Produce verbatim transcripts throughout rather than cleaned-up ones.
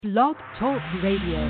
Blog Talk Radio.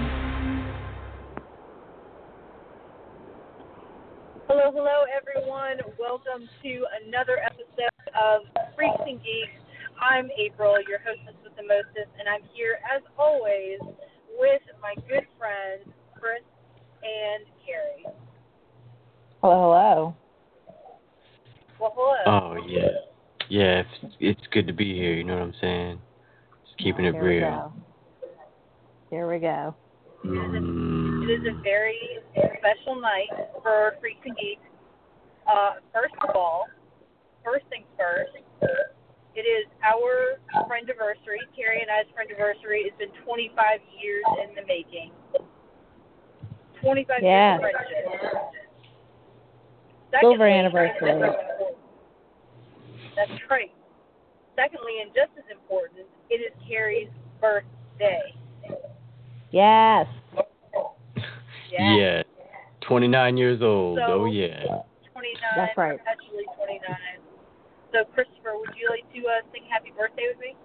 Hello, hello, everyone. Welcome to another episode of Freaks and Geeks. I'm April, your hostess with the mostest, and I'm here, as always, with my good friends, Chris and Carrie. Hello, hello. Well, hello. Oh, yeah. Yeah, it's, it's good to be here, you know what I'm saying? Just keeping it Here real. We go. Here we go. Mm. It is a very special night for Freaks and Geeks. Uh, first of all, first things first, it is our friendiversary. Carrie and I's friendiversary. It's been twenty-five years in the making. twenty-five Yeah. years of friendship. Silver Secondly, anniversary. That's right. Secondly, and just as important, it is Carrie's birthday. Yes. Yeah. Yeah. twenty-nine years old. So, oh, yeah. twenty-nine. That's right. Perpetually twenty-nine. So, Christopher, would you like to uh, sing happy birthday with me?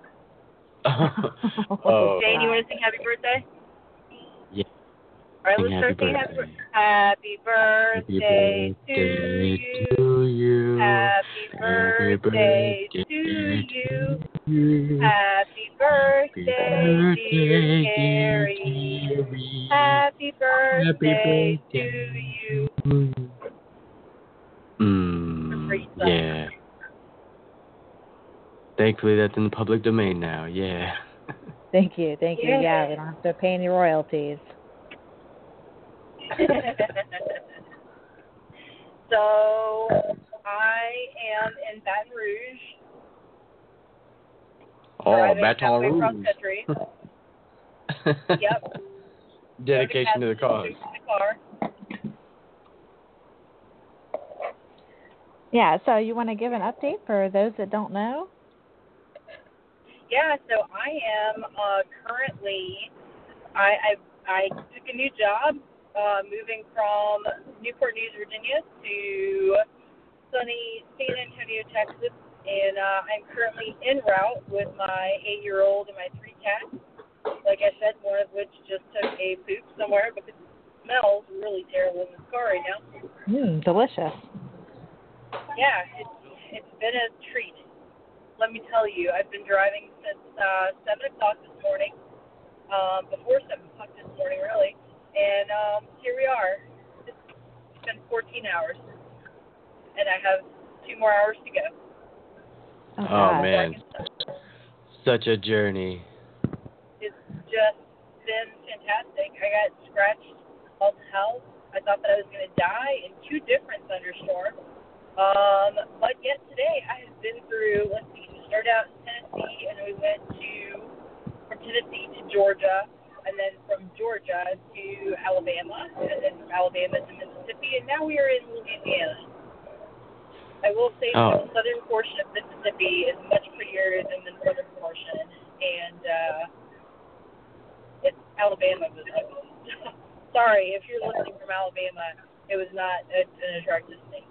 oh, Jane, you want to sing happy birthday? yeah. All right, Sing let's start happy singing happy birthday. birthday. Happy birthday, Happy to birthday you. to you. Happy birthday to you. Happy birthday, dear Carrie. Happy birthday to you. Mm, yeah. Thankfully, that's in the public domain now. Yeah. Thank you. Thank you. Yeah. Yeah, we don't have to pay any royalties. So, I am in Baton Rouge. Oh, driving Baton halfway across Rouge. country. Yep. Dedication to the cause. The car. Yeah, so you want to give an update for those that don't know? Yeah, so I am uh, currently, I, I I took a new job, uh, moving from Newport News, Virginia to sunny San Antonio, Texas, and uh, I'm currently en route with my eight-year-old and my three cats. Like I said, one of which just took a poop somewhere because it smells really terrible in this car right now. Mmm, delicious. Yeah, it's it's been a treat. Let me tell you, I've been driving since uh, seven o'clock this morning. Um, before seven o'clock this morning, really. And um, here we are. It's been fourteen hours, and I have two more hours to go. Oh, Oh, God. man. Such a journey. It's just been fantastic. I got scratched all to hell. I thought that I was going to die in two different thunderstorms. Um, but yet today I have been through, let's see, we started out in Tennessee and we went to, from Tennessee to Georgia, and then from Georgia to Alabama, and then from Alabama to Mississippi, and now we are in Louisiana. I will say Oh. that the southern portion of Mississippi is much prettier than the northern portion, and uh, it's Alabama was ugly. Sorry, if you're listening from Alabama, it was not a, an attractive state.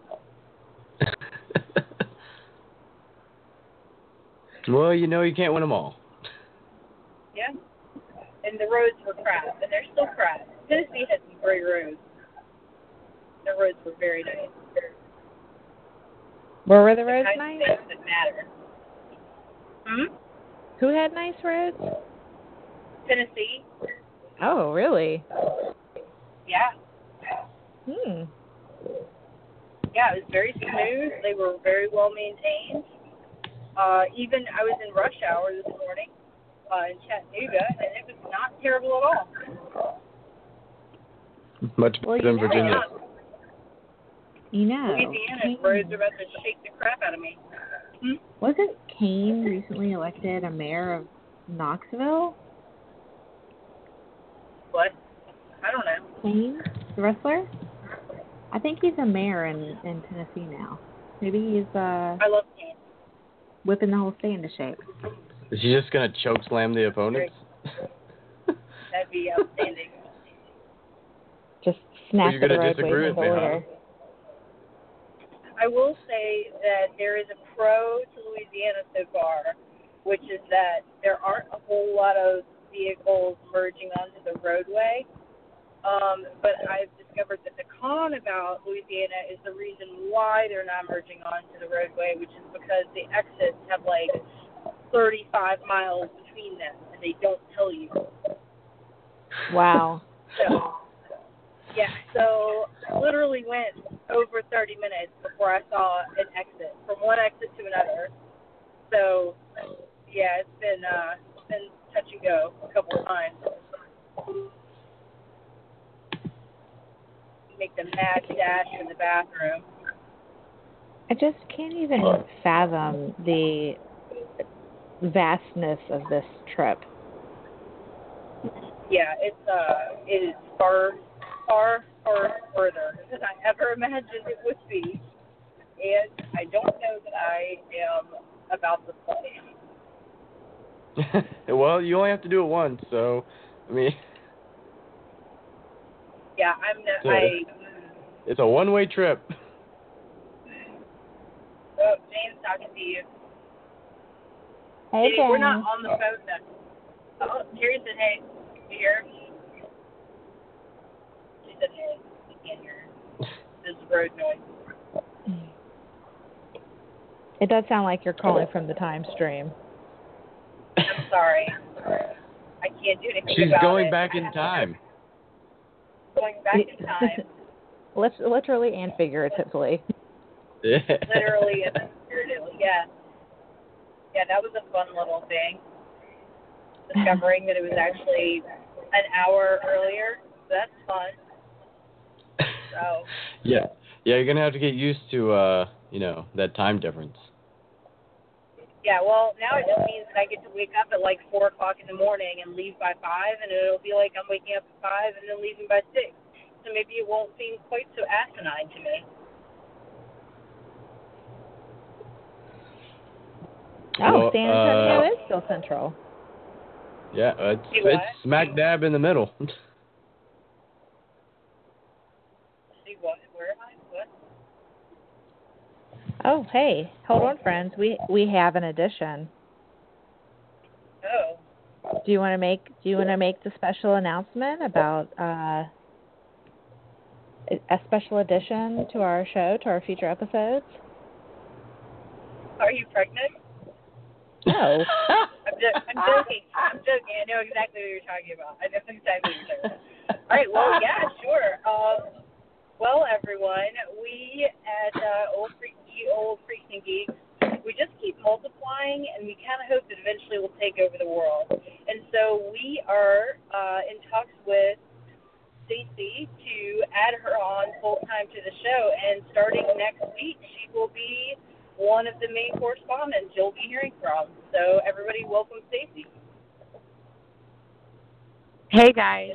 Well, you know, you can't win them all. Yeah. And the roads were crap, and they're still crap. Tennessee had some great roads. The roads were very nice. Where were the The roads kinds nice? of things that matter. Hmm? Who had nice roads? Tennessee? Oh, really? Yeah. Hmm. Yeah, it was very smooth. They were very well maintained. Uh, even I was in rush hour this morning uh, in Chattanooga, and it was not terrible at all. Much better Well, you than know. Virginia. You know. Louisiana's Kane- roads are about to shake the crap out of me. Hmm? Wasn't Kane recently elected a mayor of Knoxville? What? I don't know. Kane, the wrestler? I think he's a mayor in, in Tennessee now. Maybe he's uh, I love Kane. whipping the whole state into shape. Is he just going to choke slam the opponents? That'd be outstanding. Just snap you're the gonna roadways disagree with into me, huh? order. I will say that there is a pro to Louisiana so far, which is that there aren't a whole lot of vehicles merging onto the roadway. Um, but I've discovered that the con about Louisiana is the reason why they're not merging onto the roadway, which is because the exits have like thirty-five miles between them, and they don't tell you. Wow. So, yeah, so I literally went over thirty minutes before I saw an exit, from one exit to another. So, yeah, it's been, uh, it's been touch and go a couple of times. Make the mad dash in the bathroom. I just can't even fathom the vastness of this trip. Yeah, it's uh, it is far, far, far further than I ever imagined it would be, and I don't know that I am about to play. Well, you only have to do it once, so I mean. Yeah, I'm not. So, I. It's a one-way trip. Oh, Jane's talking to you. Hey, Jane, we're Jen. not on the phone now. Oh, Jerry said, "Hey, you hear?" She said, "Hey, you can't hear." This is road noise. It does sound like you're calling from the time stream. I'm sorry. I can't do anything She's about going it. back in time. Going back in time. Lit- literally and figuratively. Literally and figuratively, yeah. Yeah, that was a fun little thing. Discovering that it was actually an hour earlier. That's fun. So. Yeah. Yeah, you're gonna have to get used to uh, you know, that time difference. Yeah, well, now it just means that I get to wake up at like four o'clock in the morning and leave by five, and it'll be like I'm waking up at five and then leaving by six. So maybe it won't seem quite so asinine to me. Oh, Well, San Antonio uh, is still central. Yeah, it's See what? it's smack dab in the middle. See what? Where am I? What? Oh, hey, hold on, friends. We we have an addition. Oh. Do you want to make Do you want to make the special announcement about uh, a special addition to our show, to our future episodes? Are you pregnant? No. I'm, jo- I'm joking. I'm joking. I know exactly what you're talking about. I know exactly what you're talking about. All right. Well, yeah, sure. Um, well, everyone, we at uh, Old Freaky Old Freaks and Geeks, we just keep multiplying, and we kind of hope that eventually we'll take over the world. And so we are uh, in talks with Stacy to add her on full time to the show, and starting next week, she will be one of the main correspondents you'll be hearing from. So everybody, welcome Stacy. Hey guys.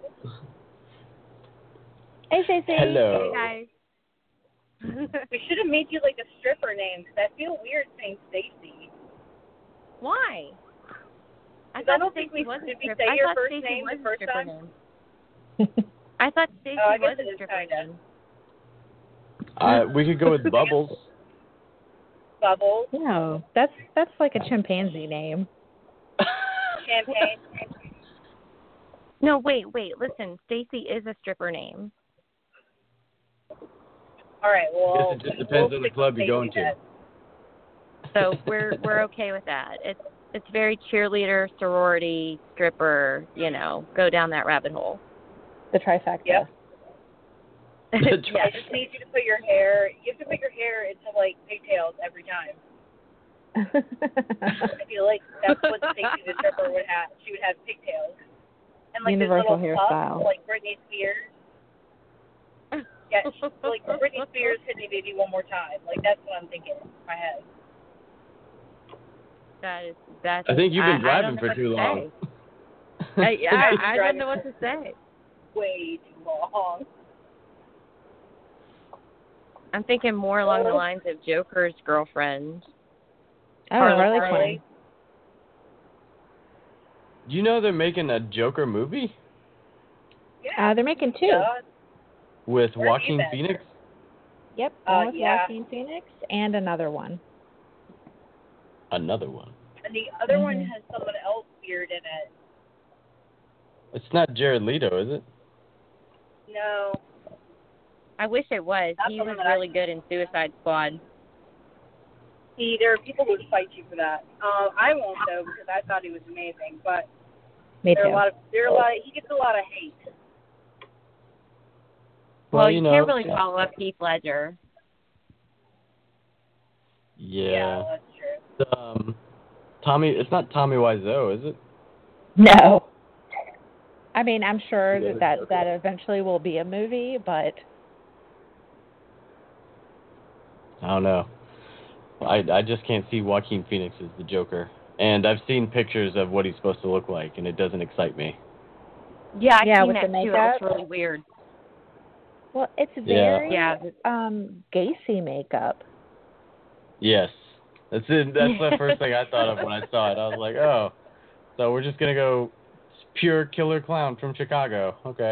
Hey, Stacey. Hello. Hey guys. We should have made you like a stripper name, because I feel weird saying Stacy. Why? I, I thought don't think Stacey we was a did we stripper. say I your thought first Stacey name was the a first stripper time? name. I thought Stacey Oh, I guess was it a is stripper kinda. name. Uh, we could go with Bubbles. Bubbles. No, that's that's like a chimpanzee name. Champagne. No, wait, wait. Listen, Stacey is a stripper name. All right. Well, Guess it just depends we'll on the stick club with you're going Stacy to. So we're we're okay with that. It's it's very cheerleader, sorority, stripper. You know, go down that rabbit hole. The trifecta. Yep. Yeah, I just need you to put your hair. You have to put your hair into like pigtails every time. I feel like that's what Stacey the stripper would have. She would have pigtails and like Universal this little hairstyle. puff, like Britney Spears. Yeah, she, like Britney Spears hit me baby one more time. Like that's what I'm thinking in my head. That is that's. I think you've been I, driving I don't know for what too to long. say. I, yeah, I've been I driving don't know what to say. Way too long. I'm thinking more along the lines of Joker's girlfriend. Oh, Harley Harley Harley. Quinn. Do you know they're making a Joker movie Yeah. Uh, they're making two. Yeah. with Where have you Joaquin been? Phoenix? Yep, Uh, one with yeah. Joaquin Phoenix and another one. Another one. And the other one Mhm. has someone else weird in it. It's not Jared Leto, is it? No. I wish it was. That's He the was one that I- really good in Suicide Squad. See, there are people who would fight you for that. Um, I won't though because I thought he was amazing, but Me there are too. a lot of there are a lot. Of, he gets a lot of hate. Well, Well, you, you know, can't really follow up Heath Ledger. Yeah. that's true. Um, Tommy, it's not Tommy Wiseau, is it? No. I mean, I'm sure Yeah, that that, that eventually will be a movie, but I don't know. I I just can't see Joaquin Phoenix as the Joker, and I've seen pictures of what he's supposed to look like, and it doesn't excite me. Yeah, I've Yeah, seen with that the too. It makeup. looks really weird. well, it's Yeah. very Yeah. um Gacy makeup. Yes, that's it. That's the first thing I thought of when I saw it. I was like, oh, so we're just gonna go pure killer clown from Chicago. Okay.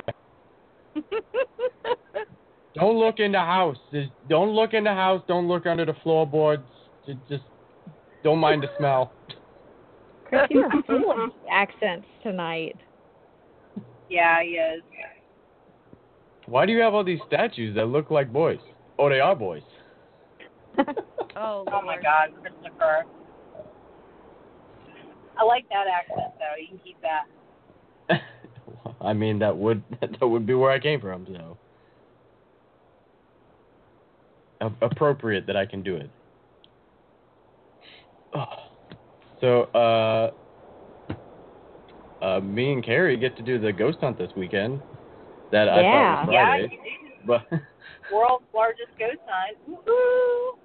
Don't look in the house. Just don't look in the house. Don't look under the floorboards. Just, just don't mind the smell. Chris, you are full of accents tonight. Yeah, he is. Why do you have all these statues that look like boys? Oh, they are boys. Oh, Oh my Lord. God, Christopher. I like that accent though. You can keep that. I mean, that would that would be where I came from, so A- appropriate that I can do it. Oh. So, uh, uh, me and Carrie get to do the ghost hunt this weekend. That I Yeah. thought was Yeah, Friday, you do. but World's largest ghost hunt. Woo-hoo.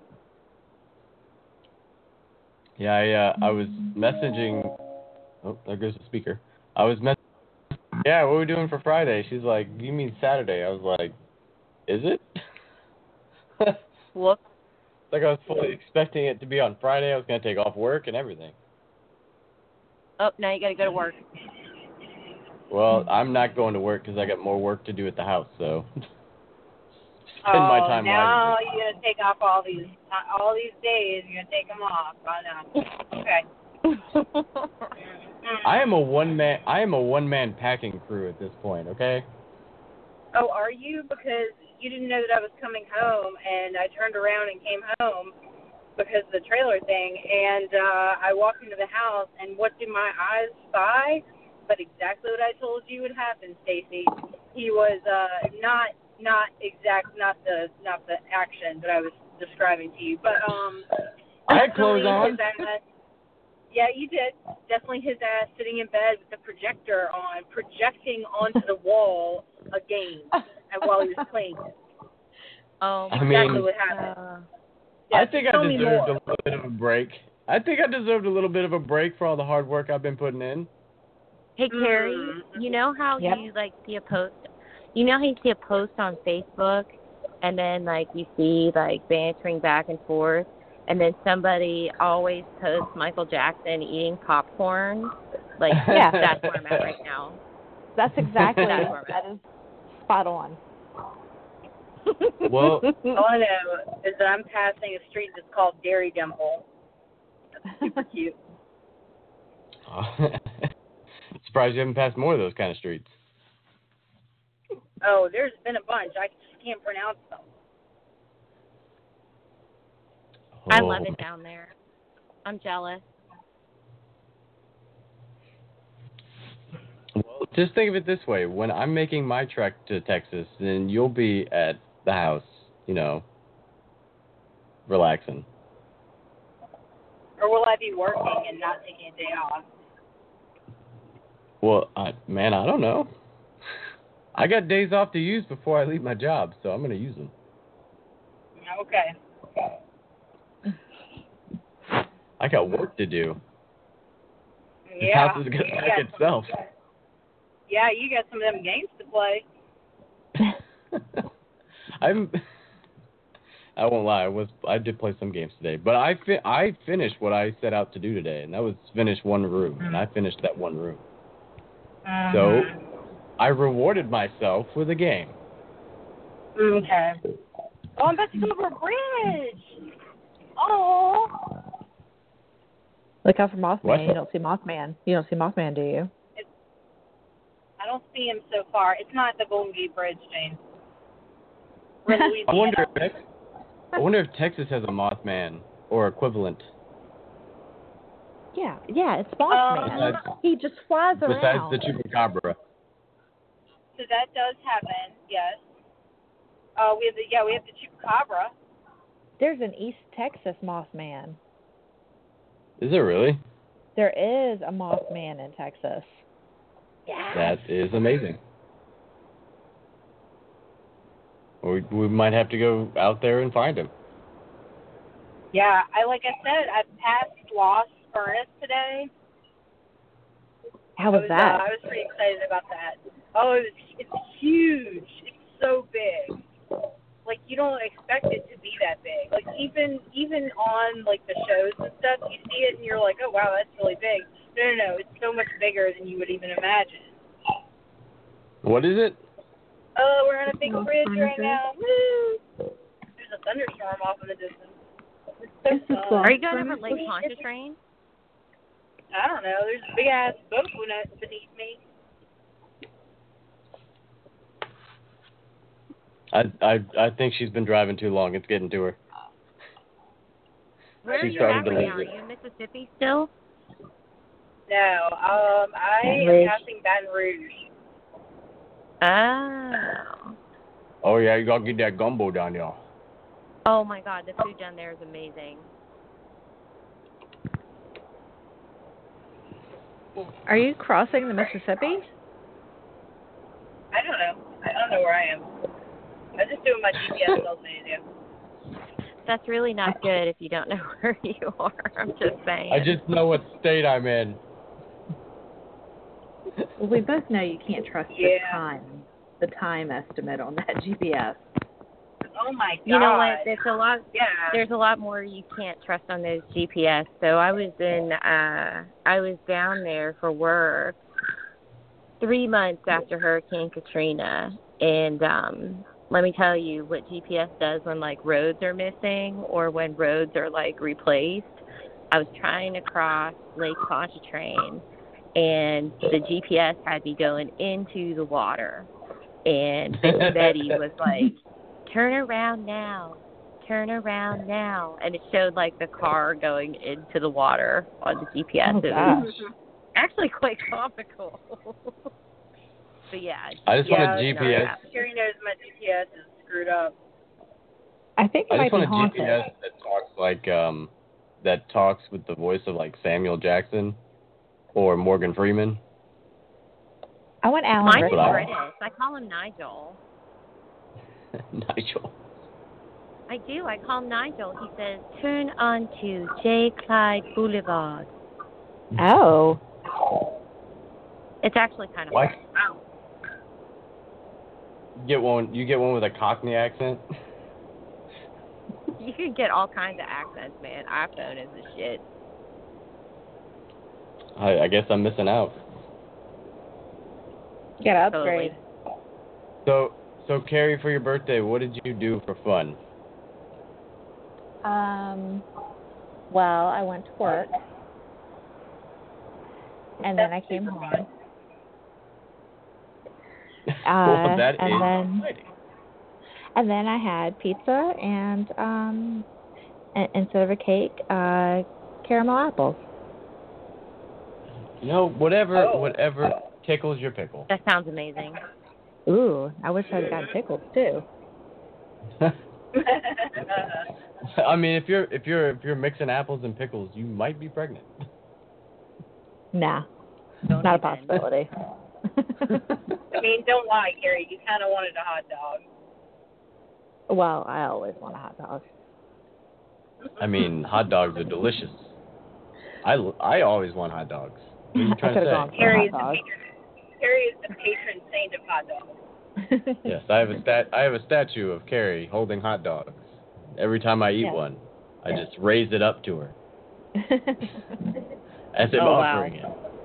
yeah, I uh, I was messaging. Oh, there goes the speaker. I was mess. Yeah, what are we doing for Friday? She's like, you mean Saturday? I was like, is it? Whoops. Like I was fully expecting it to be on Friday. I was gonna take off work and everything. Oh, now you got to go to work. Well, I'm not going to work because I got more work to do at the house. So spend Oh, my time now wisely. you're gonna take off all these all these days. You're gonna take them off. I know. Okay. I am a one man. I am a one man packing crew at this point. Okay. Oh, are you? Because you didn't know that I was coming home, and I turned around and came home because of the trailer thing, and uh, I walked into the house, and what did my eyes spy? But exactly what I told you would happen, Stacy. He was uh, not not exact, not the not the action that I was describing to you, but um, I had clothes on. his ass, yeah, you did. Definitely his ass sitting in bed with the projector on, projecting onto the wall a game, and while he was playing it. Oh, I my mean- Exactly what happened. Uh, Yeah, I think I tell me deserved more. a little bit of a break. I think I deserved a little bit of a break for all the hard work I've been putting in. hey, Carrie, Mm. you know how Yep. you, like, see a post? You know how you see a post on Facebook, and then, like, you see, like, bantering back and forth, and then somebody always posts Michael Jackson eating popcorn? Like, Yeah. that's where I'm at right now. That's exactly That's where I'm that is spot on. Well, All I know is that I'm passing a street that's called Dairy Dimple. That's super cute. surprised you haven't passed more of those kind of streets. Oh, there's been a bunch. I just can't pronounce them. I Oh, love it man. down there. I'm jealous. Well, just think of it this way: when I'm making my trek to Texas, then you'll be at the house, you know, relaxing. Or will I be working and not taking a day off? Well, I, man, I don't know. I got days off to use before I leave my job, so I'm going to use them. Okay. I got work to do. This Yeah. house is going to You pack got some- itself. Yeah, you got some of them games to play. I'm. I won't lie. I was. I did play some games today, but I fi- I finished what I set out to do today, and that was finish one room, and I finished that one room. So I rewarded myself with a game. Okay. Oh, I'm about to go over a bridge. Oh. Look out for Mothman. What? You don't see Mothman. You don't see Mothman, do you? I don't see him so far. It's not the Golden Gate Bridge, Jane. We're in I Louisiana. wonder if Tex- I wonder if Texas has a Mothman or equivalent. Yeah, yeah, it's Uh, Mothman. Besides, He just flies besides around. the chupacabra. So that does happen, yes. Uh, we have the yeah, we have the chupacabra. There's an East Texas Mothman. Is it really? There is a Mothman in Texas. Yeah. That is amazing. We we might have to go out there and find him. Yeah, I like I said, I passed Lost Furnace today. How was I was, that? Uh, I was pretty excited about that. Oh, it was, it's huge. It's so big. Like, you don't expect it to be that big. Like, even even on, like, the shows and stuff, you see it and you're like, oh, wow, that's really big. No, no, no. It's so much bigger than you would even imagine. What is it? Oh, we're on a big Oh, bridge right furniture. now. Woo! There's a thunderstorm off in the distance. It's so This is fun. cool. Are you going over Lake Pontchartrain? I don't know. There's a big-ass boat beneath me. I I I think she's been driving too long. It's getting to her. Where are She's you at starting to right now? Are lose it. you in Mississippi still? No, um, I Baton am Rouge. passing Baton Rouge. Oh. Oh yeah, you gotta get that gumbo down there. Oh my God, the food down there is amazing. Are you crossing the Mississippi? I don't know. I don't know where I am. I'm just doing my G P S tells me to do. That's really not good if you don't know where you are. I'm just saying. I just know what state I'm in. Well, we both know you can't trust the Yeah. time, the time estimate on that G P S. Oh my god. You know what? There's a lot. Yeah. There's a lot more you can't trust on those G P S. So I was in. Uh, I was down there for work three months after Hurricane Katrina, and um, let me tell you what G P S does when like roads are missing or when roads are like replaced. I was trying to cross Lake Pontchartrain, and the G P S had me going into the water, and Miss Betty was like, turn around now, turn around now. And it showed like the car going into the water on the G P S. Oh, It was gosh. actually quite comical. But yeah. I just yeah, want a G P S. Sherry knows my G P S is screwed up. I think it I might just want be a haunted. G P S that talks like um that talks with the voice of like Samuel Jackson or Morgan Freeman. I want Alan Mine is Rickman. Wow. British. I call him Nigel. Nigel. I do. I call him Nigel. He says, turn onto J. Clyde Boulevard. Oh. It's actually kind of Why? funny. You get one. You get one with a Cockney accent. You can get all kinds of accents, man. iPhone is the shit. I, I guess I'm missing out. You gotta upgrade. Totally. So, so Carrie, for your birthday, what did you do for fun? Um, well, I went to work, and then I came home. well, Uh, that and is then- exciting. And then I had pizza and um, a- instead of a cake, uh, caramel apples. You know, whatever, Oh. whatever tickles your pickle. That sounds amazing. Ooh, I wish I'd gotten pickles too. I mean, if you're if you're if you're mixing apples and pickles, you might be pregnant. Nah, Don't not a even. possibility. I mean, don't lie, Carrie. You kind of wanted a hot dog. Well, I always want a hot dog. I mean, hot dogs are delicious. I, I always want hot dogs. What are you I trying could've to gone say? for Carrie a is the hot dog. patron. Carrie is the patron saint of hot dogs. Yes, I have a stat. I have a statue of Carrie holding hot dogs. Every time I eat Yeah. one, I just raise it up to her as if Oh, wow. offering it.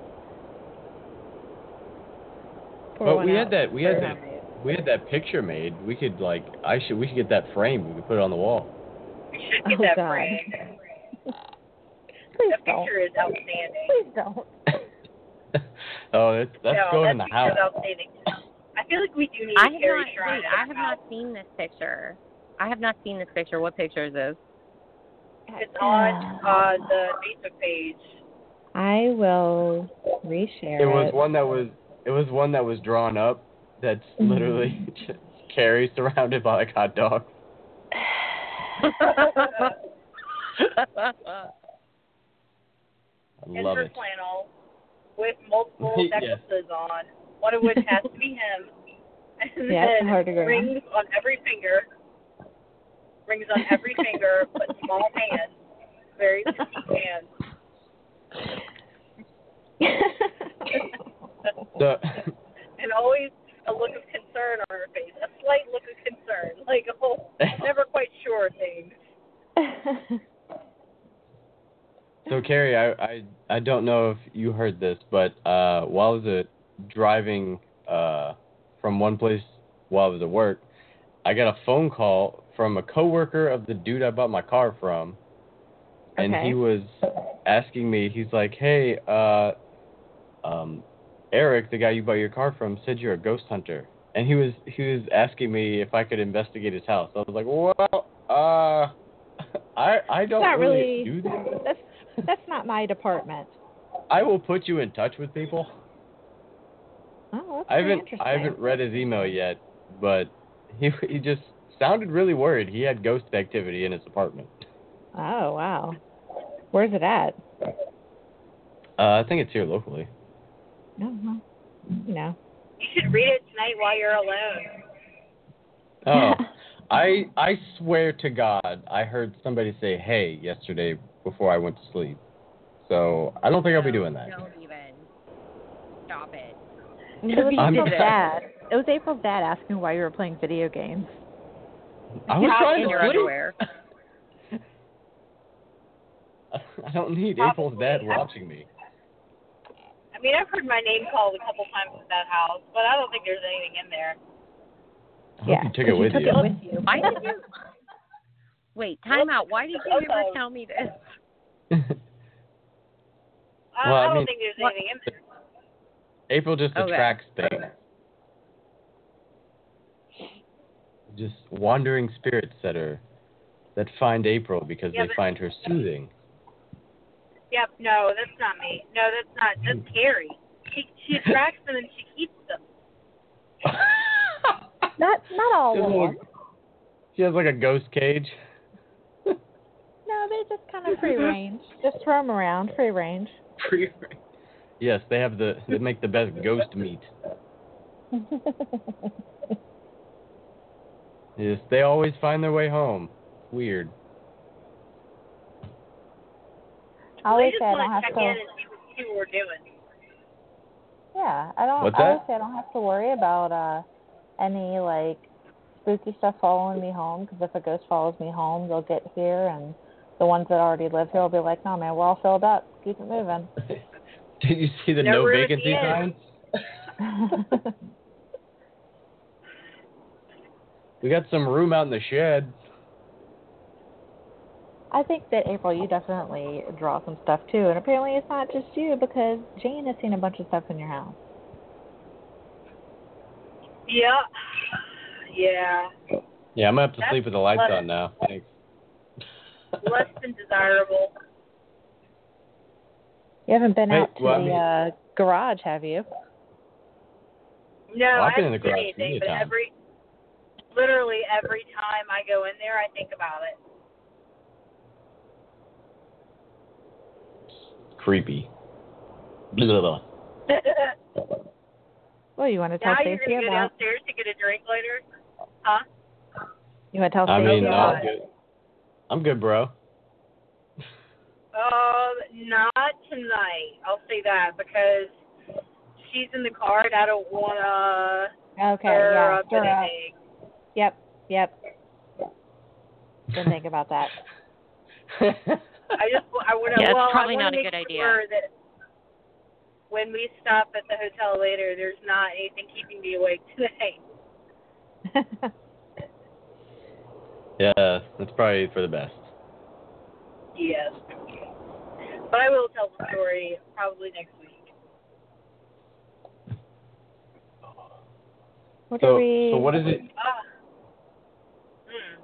Pour But one we out had that. We had for that. homemade. We had that picture made. We could like. I should. We should get that framed. We could put it on the wall. We should get Oh, that God. framed. Please That don't. picture is outstanding. Please don't. Oh, that's that's no, going that in the picture house. is outstanding. I feel like we do need I a have Carrie not. Shrine. Wait, in I our have house. not seen this picture. I have not seen this picture. What picture is this? It's on uh, the Facebook page. I will reshare It was it. one that was it was one that was drawn up. That's Mhm. literally just Carrie surrounded by like hot dogs. I In love her it. flannel with multiple Yes. necklaces on, one of which has to be him. And Yeah, it's then hard to go around. rings on every finger. Rings on every finger, but small hands. Very petite hands. So, And always a look of concern on her face. A slight look of concern. Like, oh, never quite sure things. so Carrie, I, I I don't know if you heard this, but uh, while I was uh, driving uh, from one place while I was at work, I got a phone call from a coworker of the dude I bought my car from, and Okay. he was asking me. He's like, "Hey, uh, um, Eric, the guy you bought your car from, said you're a ghost hunter," and he was he was asking me if I could investigate his house. I was like, "Well, uh, I I don't Not really, really- do that. That's that's not my department. I will put you in touch with people." Oh, that's I very haven't interesting. I haven't read his email yet, but he he just sounded really worried. He had ghost activity in his apartment. Oh, wow. Where's it at? Uh, I think it's here locally. No, no. You know. You should read it tonight while you're alone. Oh, I I swear to God, I heard somebody say "hey" yesterday before I went to sleep. So I don't think I'll be doing that. Don't even. Stop it. It was I'm- April's dad. It was April's dad asking why you were playing video games. I was How trying In to your sleep. underwear. I don't need Probably. April's dad watching me. I mean, I've heard my name called a couple times at that house, but I don't think there's anything in there. I hope Yeah, you took 'cause it with took you. it with you. Why did you? Wait, time out. Why did you ever tell me this? I, Well, I I don't mean- think there's anything in there. April just Okay. attracts things. Just wandering spirits that are that find April because Yeah, they but- find her soothing. Yep, no, that's not me. No, that's not. That's Carrie. She she attracts them and she keeps them. Not not all She has of a them. little- She has like a ghost cage. No, they just kind of free range. Just throw them around, free range. Free range. Yes, they have the they make the best ghost meat. Yes, they always find their way home. Weird. I always they just say I want don't have check to. in and see what, see what we're doing. Yeah, I don't. What's I always that? say I don't have to worry about uh any like spooky stuff following me home. Because if a ghost follows me home, they'll get here, and the ones that already live here will be like, "No, man, we're all filled up. Keep it moving." Did you see the No no, room at vacancy the end. sign? We got some room out in the shed. I think that April, you definitely draw some stuff too, and apparently it's not just you because Jane has seen a bunch of stuff in your house. Yeah. Yeah. Yeah, I'm gonna have to That's sleep with the lights less- on now. Thanks. Less than desirable. You haven't been Hey, out to well, I the mean- uh, garage, have you? No, Well, I I've been in haven't the seen garage anything, many but times. every, literally every time I go in there, I think about it. Creepy. Blah, blah, blah. Well, you want to tell Now you're Stacey going to go about? downstairs to get a drink later? Huh? You want to tell I Stacey mean, no, about? I'm good. I'm good, bro. Um, not tonight. I'll say that because she's in the car and I don't want to Okay, stir yeah, up stir up. anything. Yep, yep. Didn't think about that. I just, I want to, Yeah, it's well, probably I not want a to make good idea. sure that when we stop at the hotel later, there's not anything keeping me awake tonight. Yeah, that's probably for the best. Yes. But I will tell the story probably next week. What So are we? so what is it? Ah. Hmm.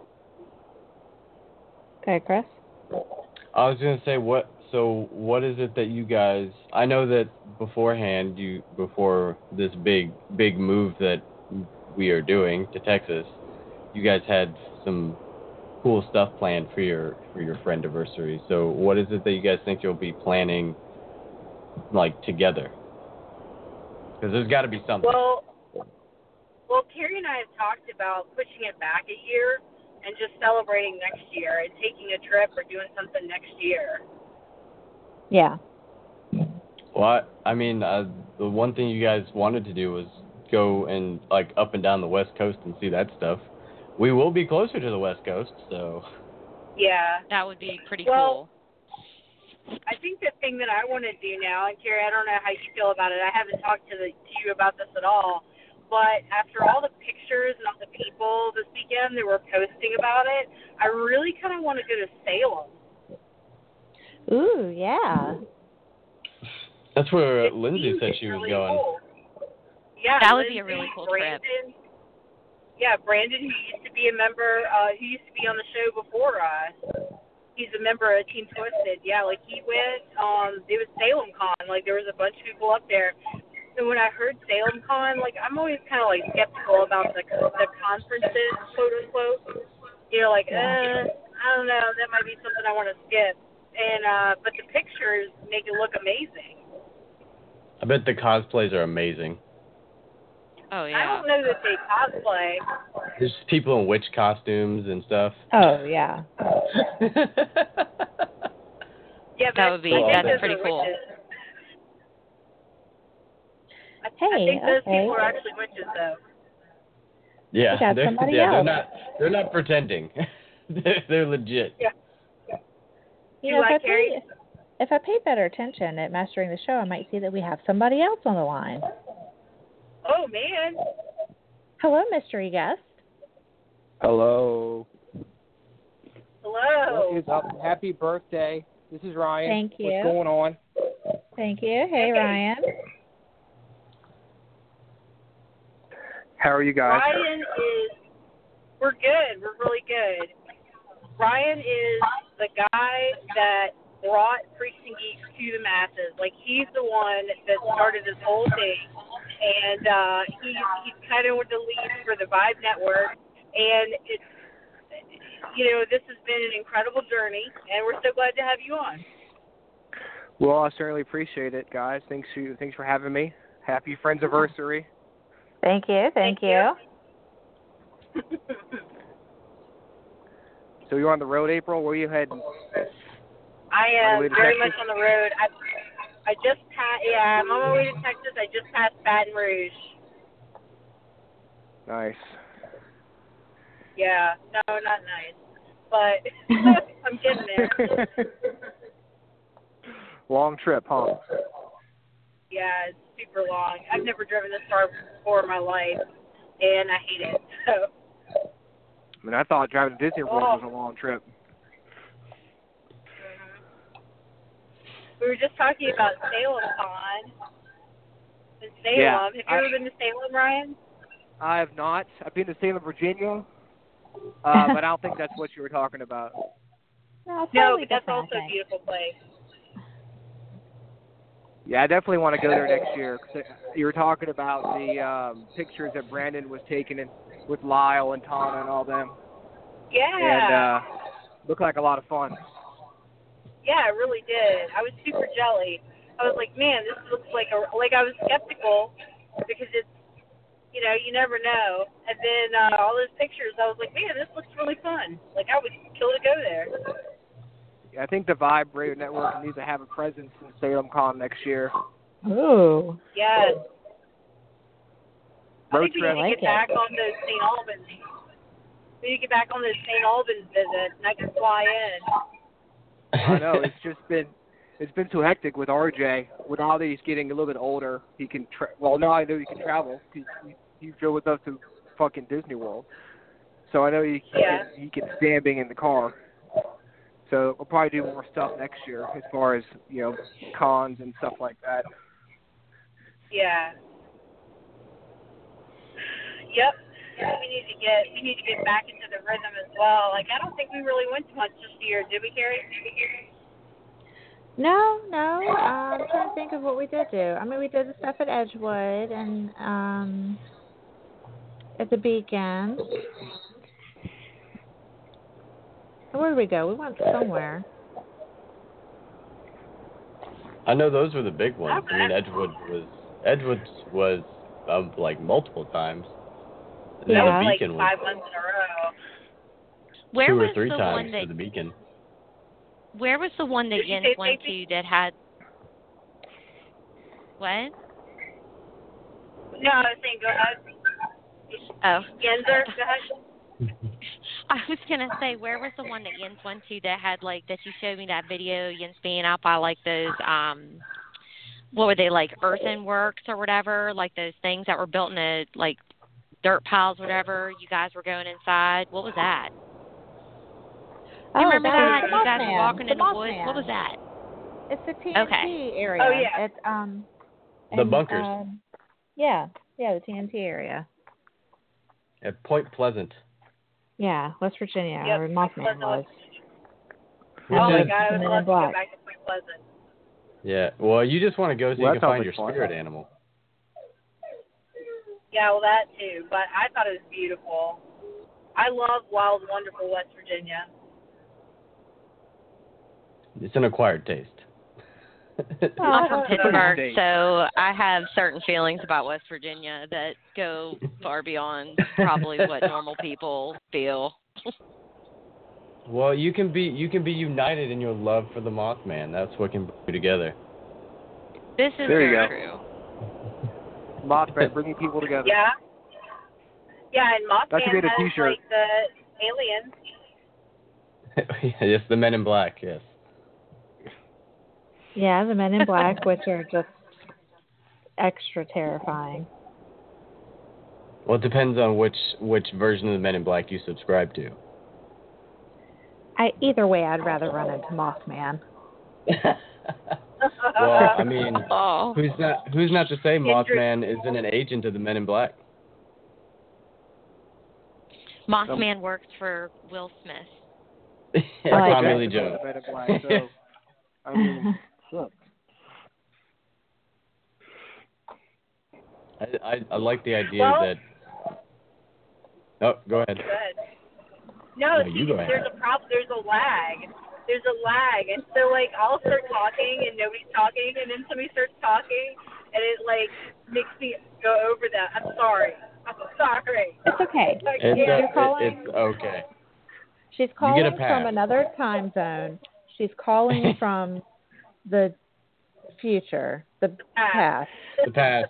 Okay, Chris. I was gonna say what. So what is it that you guys? I know that beforehand, you before this big big move that we are doing to Texas, you guys had some cool stuff planned for your for your friend anniversary. So what is it that you guys think you'll be planning, like together? Because there's got to be something. Well, well, Carrie and I have talked about pushing it back a year and just celebrating next year and taking a trip or doing something next year. Yeah. Well, I, I mean, uh, the one thing you guys wanted to do was go and like up and down the West Coast and see that stuff. We will be closer to the West Coast, so. Yeah. That would be pretty Well, cool. I think the thing that I want to do now, and Carrie, I don't know how you feel about it. I haven't talked to, the, to you about this at all. But after all the pictures and all the people this weekend that were posting about it, I really kind of want to go to Salem. Ooh, yeah. That's where It Lindsay seems said she was really going. Cool. Yeah, That would be a Lindsay, really cool Brandon, trip. Yeah, Brandon, who used to be a member, uh, who used to be on the show before us. He's a member of Team Twisted. Yeah, like he went. Um, it was Salem Con. Like there was a bunch of people up there. And when I heard Salem Con, like I'm always kind of like skeptical about the the conferences, quote unquote. You know, like uh, I don't know, that might be something I want to skip. And uh, but the pictures make it look amazing. I bet the cosplays are amazing. Oh I yeah. don't know that they cosplay. There's people in witch costumes and stuff. Oh, yeah. Yeah, That would be- I think that'd be those pretty are cool. witches. I, I Hey, think those okay. people are actually witches, though. Yeah, We got they're, somebody yeah, they're else. not they're not pretending. they're, they're legit. Yeah. You You know, like if I Carrie? pay, if I pay better attention at mastering the show, I might see that we have somebody else on the line. Oh man. Hello, mystery guest. Hello. Hello. What is up? Happy birthday. This is Ryan. Thank you. What's going on? Thank you. Hey, Okay. Ryan. How are you guys? Ryan is. We're good. We're really good. Ryan is the guy that brought Freaks and Geeks to the masses. Like he's the one that started this whole thing, and uh, he's he's kind of the lead for the Vibe Network. And it's, you know, this has been an incredible journey, and we're so glad to have you on. Well, I certainly appreciate it, guys. Thanks for thanks for having me. Happy friends anniversary. Thank you. Thank, Thank you. you. So you're on the road, April. Where are you heading? I On the way am to very Texas? much on the road. I I just passed. Yeah, I'm on my way to Texas. I just passed Baton Rouge. Nice. Yeah, no, not nice, but I'm getting there. Long trip, huh? Yeah, it's super long. I've never driven this far before in my life, and I hate it. So. I mean, I thought driving to Disney World Oh. was a long trip. We were just talking about Salem Con. In Salem. Yeah, Have you I- ever been to Salem, Ryan? I have not. I've been to Salem, Virginia, uh, but I don't think that's what you were talking about. No, No, totally but that's different, also I a think. beautiful place. Yeah, I definitely want to go there next year. 'Cause you were talking about the um, pictures that Brandon was taking in, with Lyle and Tana and all them, Yeah. and uh, looked like a lot of fun. Yeah, it really did. I was super jelly. I was like, man, this looks like a like I was skeptical because it's, you know, you never know. And then uh, all those pictures, I was like, man, this looks really fun. Like I would kill to go there. I think the Vibe Radio Network needs to have a presence in Salem Con next year. Ooh. Yes. I Road think we trip. need to like get it. back on those Saint Albans. We need to get back on those Saint Albans visits, and I can fly in. I know it's just been it's been so hectic with R J. With now that he's getting a little bit older, he can tra- well now I know he can travel because he, he drove with us to fucking Disney World. So I know he he, Yeah. can, he can stand being in the car. So we'll probably do more stuff next year as far as you know cons and stuff like that. Yeah. Yep. We need to get we need to get back into the rhythm as well. Like I don't think we really went too much this year, did we, Carrie? No, no. Uh, I'm trying to think of what we did do. I mean, we did the stuff at Edgewood and um, at the Beacon. Where did we go? We went somewhere. I know those were the big ones. I mean, Edgewood was Edgewood was um, like multiple times. And Yeah. then That the was Beacon like five was months in a row. Where two was or three the times one that for the Beacon. Where was the one that Did you Jens say went safety? to that had what? No, I was saying go ahead. Oh. Yenzer, go ahead. I was gonna say, where was the one that Jens went to that had like that you showed me that video, Jens being out by like those um what were they, like earthenworks or whatever, like those things that were built in a like dirt piles, whatever. You guys were going inside. What was that? Oh, You remember that that? was You guys were Mothman. walking The in the woods. Mothman. What was that? It's the T N T Okay. area. Oh, yeah. It's um. The in, bunkers. Um, yeah, yeah, the T N T area. At Point Pleasant. Yeah, West Virginia, Yep, where Mothman Pleasant, was. Which Oh my is- god, I would Men in love to Black. go back to Point Pleasant. Yeah. Well, you just want to go so Well, you that can sounds find like your fun. spirit animal. Yeah, well that too. But I thought it was beautiful. I love wild, wonderful West Virginia. It's an acquired taste. I'm from Uh, Pittsburgh, State. so I have certain feelings about West Virginia that go far beyond probably what normal people feel. Well, you can be you can be united in your love for the Mothman. That's what can bring you together. This is There you very go. true. Mothman, bringing people together. Yeah. Yeah, and That should Mothman be the has t-shirt. like the aliens. Yes, the Men in Black. Yes. Yeah, the Men in Black, which are just extra terrifying. Well, it depends on which which version of the Men in Black you subscribe to. I either way, I'd rather run into Mothman. Well, I mean, Oh. who's not who's not to say Kendrick- Mothman isn't an agent of the Men in Black? Mothman works for Will Smith. like Tommy that. Lee Jones. Men in Black, so, I mean, look. I, I I like the idea Well- that. Oh, go ahead. Good. No, No, you see, go ahead. there's a problem. There's a lag. There's a lag, and so like I'll start talking and nobody's talking, and then somebody starts talking, and it like makes me go over that. I'm sorry. I'm sorry. It's okay. I It's, can't. You're uh, it- calling- it's okay. She's You calling get a pass. from another time zone. She's calling from the future, the past. The past.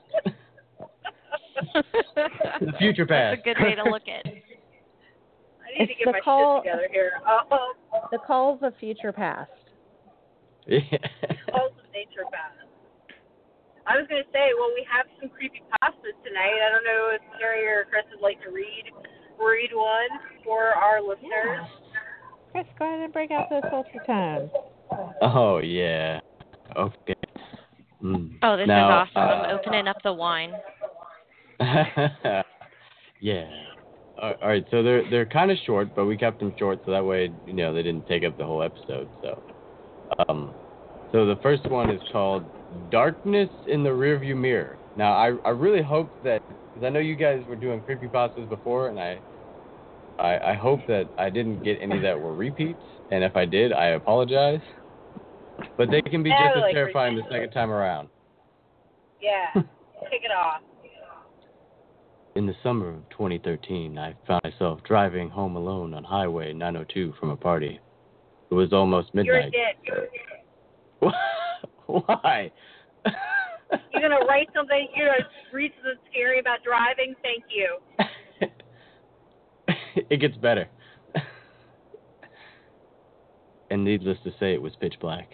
The future past. That's a good way to look at it. I need to It's get the my call- shit together here. Oh, The calls of future past. Yeah. calls of nature past. I was gonna say, well, we have some creepy pastas tonight. I don't know if Carrie or Chris would like to read read one for our listeners. Yeah. Chris, go ahead and break out those sultry tones. Oh yeah. Okay. Mm. Oh, this Now, is awesome. I'm uh, opening up the wine. Yeah. All all right. So they're they're kind of short, but we kept them short so that way you know they didn't take up the whole episode. So, um, so the first one is called "Darkness in the Rearview Mirror." Now, I I really hope that because I know you guys were doing creepypastas before, and I, I I hope that I didn't get any that were repeats, and if I did, I apologize. But they can be Yeah, just as like terrifying the repeats. second time around. Yeah, kick it off. In the summer of twenty thirteen, I found myself driving home alone on Highway nine oh two from a party. It was almost You're a midnight. dick. Why? You're gonna write something. You're gonna read something scary about driving. Thank you. It gets better. And needless to say, it was pitch black.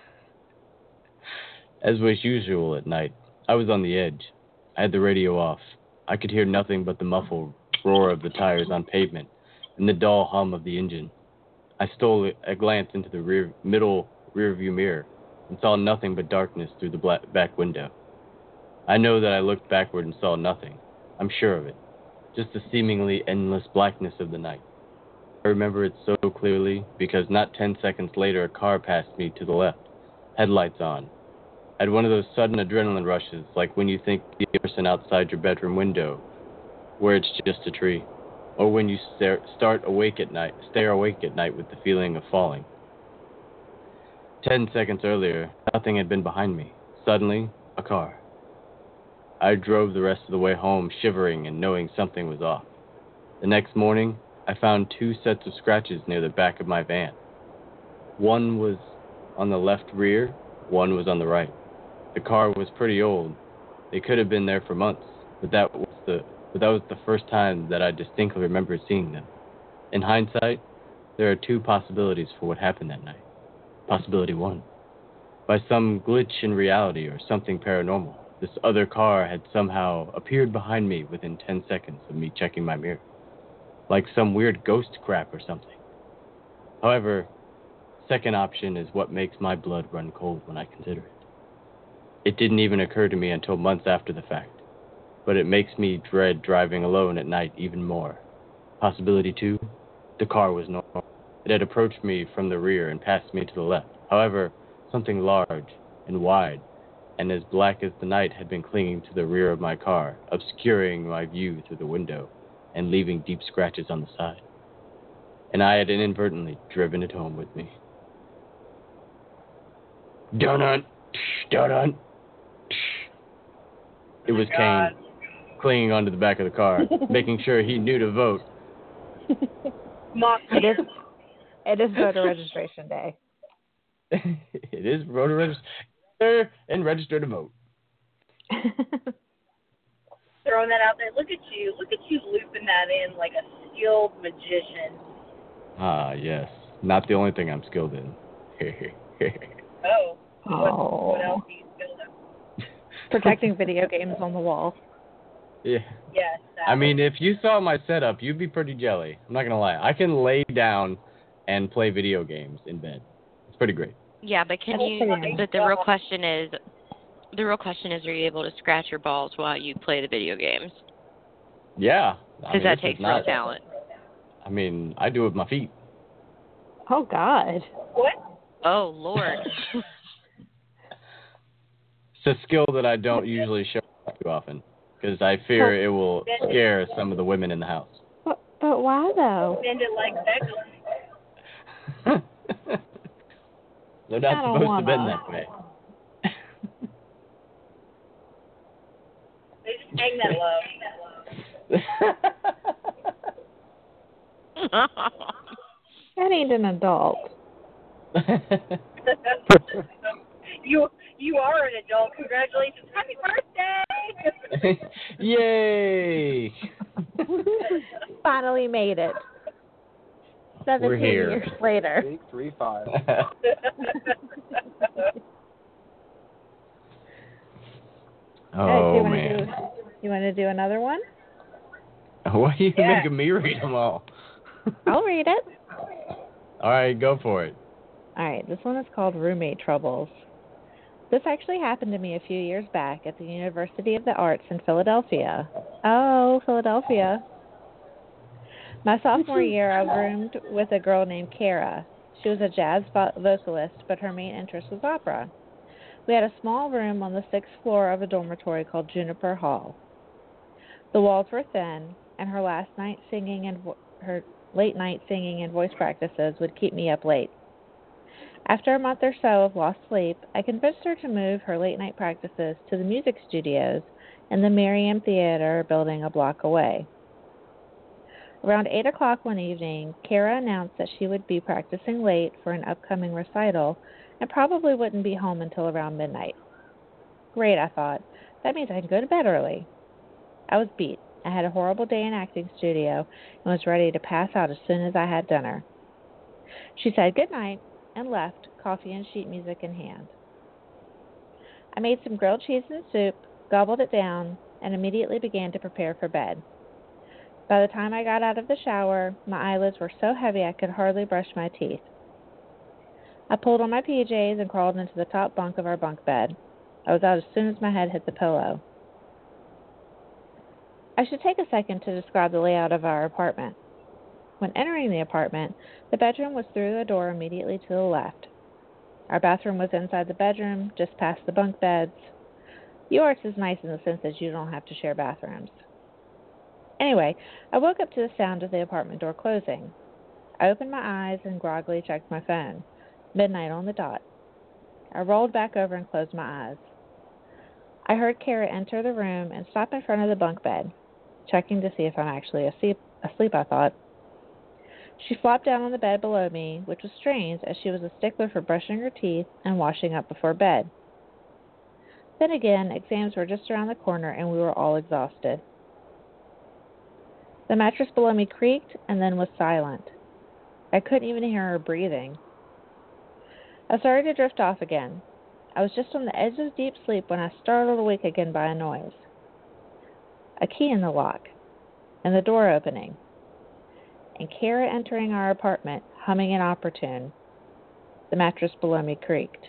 As was usual at night, I was on the edge. I had the radio off. I could hear nothing but the muffled roar of the tires on pavement and the dull hum of the engine. I stole a glance into the rear, middle rearview mirror and saw nothing but darkness through the black, back window. I know that I looked backward and saw nothing. I'm sure of it. just the seemingly endless blackness of the night. I remember it so clearly because not ten seconds later a car passed me to the left, headlights on. I had one of those sudden adrenaline rushes, like when you think the person outside your bedroom window, where it's just a tree, or when you stare, start awake at night, stare awake at night with the feeling of falling. Ten seconds earlier, nothing had been behind me. Suddenly, a car. I drove the rest of the way home, shivering and knowing something was off. The next morning, I found two sets of scratches near the back of my van. One was on the left rear, one was on the right. The car was pretty old. They could have been there for months, but that was the but that was the first time that I distinctly remember seeing them. In hindsight, there are two possibilities for what happened that night. Possibility one. By some glitch in reality or something paranormal, this other car had somehow appeared behind me within ten seconds of me checking my mirror. Like some weird ghost crap or something. However, second option is what makes my blood run cold when I consider it. It didn't even occur to me until months after the fact, but it makes me dread driving alone at night even more. Possibility two, the car was normal. It had approached me from the rear and passed me to the left. However, something large and wide and as black as the night had been clinging to the rear of my car, obscuring my view through the window and leaving deep scratches on the side. And I had inadvertently driven it home with me. Dun-dun, dun-dun. It was God. Kane, clinging onto the back of the car, making sure he knew to vote. Mock It is, it is voter registration day. It is voter register and register to vote. Throwing that out there. Look at you. Look at you looping that in like a skilled magician. Ah, yes. Not the only thing I'm skilled in. Oh. Oh. What, what else are you skilled in? Protecting video games on the wall. Yeah. Yes. That I mean, if you saw my setup, you'd be pretty jelly. I'm not going to lie. I can lay down and play video games in bed. It's pretty great. Yeah, but can That's you? pretty neat. But the real question is, the real question is, are you able to scratch your balls while you play the video games? Yeah. I Because mean, that this is takes real not- talent. I mean, I do it with my feet. Oh, God. What? Oh Lord. It's a skill that I don't usually show too often because I fear it will scare some of the women in the house. But, but why, though? Bend it like Beckham. They're not I don't supposed wanna. to bend that way. They just hang that low. I need an adult. you you are an adult. Congratulations. Happy birthday. Yay! Finally made it. Seventeen We're here. years later. Eight, three, five. Oh, Hey, do you wanna man. Do, you want to do another one? Why are you Yeah. making me read them all? I'll read it. All right, go for it. All right, this one is called Roommate Troubles. This actually happened to me a few years back at the University of the Arts in Philadelphia. Oh, Philadelphia. My sophomore year, I roomed with a girl named Kara. She was a jazz vo- vocalist, but her main interest was opera. We had a small room on the sixth floor of a dormitory called Juniper Hall. The walls were thin, and her last night singing and vo- her late night singing and voice practices would keep me up late. After a month or so of lost sleep, I convinced her to move her late night practices to the music studios in the Merriam Theater building a block away. Around eight o'clock one evening, Kara announced that she would be practicing late for an upcoming recital and probably wouldn't be home until around midnight. Great, I thought. That means I can go to bed early. I was beat. I had a horrible day in acting studio and was ready to pass out as soon as I had dinner. She said good night and left, coffee and sheet music in hand. I made some grilled cheese and soup, gobbled it down, and immediately began to prepare for bed. By the time I got out of the shower, my eyelids were so heavy I could hardly brush my teeth. I pulled on my P Js and crawled into the top bunk of our bunk bed. I was out as soon as my head hit the pillow. I should take a second to describe the layout of our apartment. When entering the apartment, the bedroom was through the door immediately to the left. Our bathroom was inside the bedroom, just past the bunk beds. Yours is nice in the sense that you don't have to share bathrooms. Anyway, I woke up to the sound of the apartment door closing. I opened my eyes and groggily checked my phone. Midnight on the dot. I rolled back over and closed my eyes. I heard Kara enter the room and stop in front of the bunk bed, checking to see if I'm actually asleep, asleep, I thought. She flopped down on the bed below me, which was strange as she was a stickler for brushing her teeth and washing up before bed. Then again, exams were just around the corner and we were all exhausted. The mattress below me creaked and then was silent. I couldn't even hear her breathing. I started to drift off again. I was just on the edge of deep sleep when I startled awake again by a noise. A key in the lock, and the door opening, and Kara entering our apartment, humming an opera tune. The mattress below me creaked.